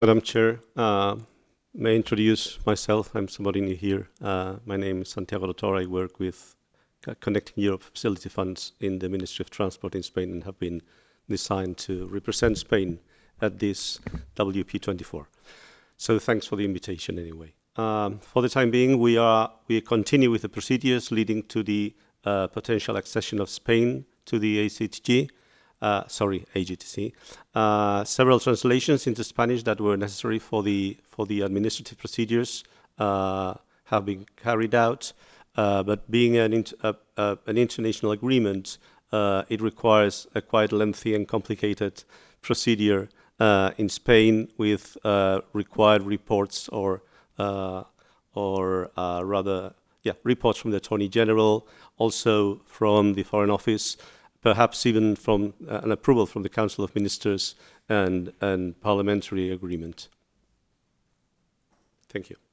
Madam Chair, may I introduce myself? I'm somebody new here. My name is Santiago Rotor. I work with Connecting Europe Facility Funds in the Ministry of Transport in Spain and have been designed to represent Spain at this WP24. So thanks for the invitation anyway. For the time being, we continue with the procedures leading to the potential accession of Spain to the AGTC. Several translations into Spanish that were necessary for the administrative procedures have been carried out, but being an international agreement, it requires a quite lengthy and complicated procedure in Spain with required reports or reports from the Attorney General, also from the Foreign Office, perhaps even from an approval from the Council of Ministers and parliamentary agreement. Thank you.